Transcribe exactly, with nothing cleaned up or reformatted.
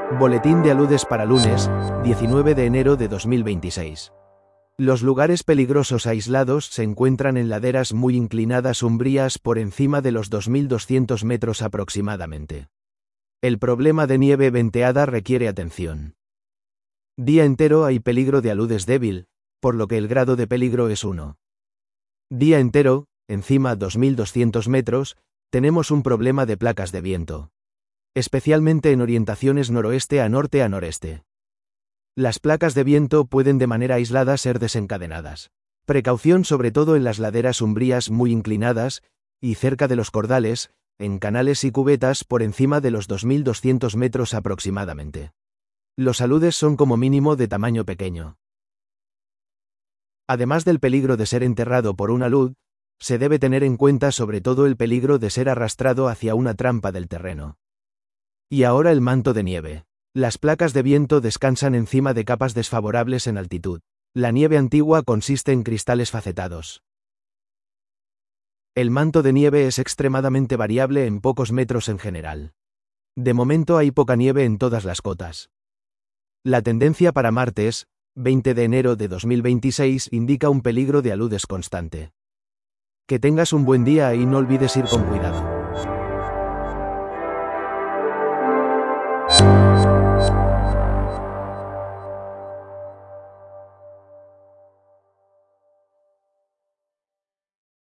Boletín de aludes para lunes, diecinueve de enero de dos mil veintiséis. Los lugares peligrosos aislados se encuentran en laderas muy inclinadas umbrías por encima de los dos mil doscientos metros aproximadamente. El problema de nieve venteada requiere atención. Día entero hay peligro de aludes débil, por lo que el grado de peligro es uno. Día entero, encima dos mil doscientos metros, tenemos un problema de placas de viento. Especialmente en orientaciones noroeste a norte a noreste. Las placas de viento pueden de manera aislada ser desencadenadas. Precaución sobre todo en las laderas umbrías muy inclinadas, y cerca de los cordales, en canales y cubetas por encima de los dos mil doscientos metros aproximadamente. Los aludes son como mínimo de tamaño pequeño. Además del peligro de ser enterrado por un alud, se debe tener en cuenta sobre todo el peligro de ser arrastrado hacia una trampa del terreno. Y ahora el manto de nieve. Las placas de viento descansan encima de capas desfavorables en altitud. La nieve antigua consiste en cristales facetados. El manto de nieve es extremadamente variable en pocos metros en general. De momento hay poca nieve en todas las cotas. La tendencia para martes, veinte de enero de dos mil veintiséis, indica un peligro de aludes constante. Que tengas un buen día y no olvides ir con cuidado.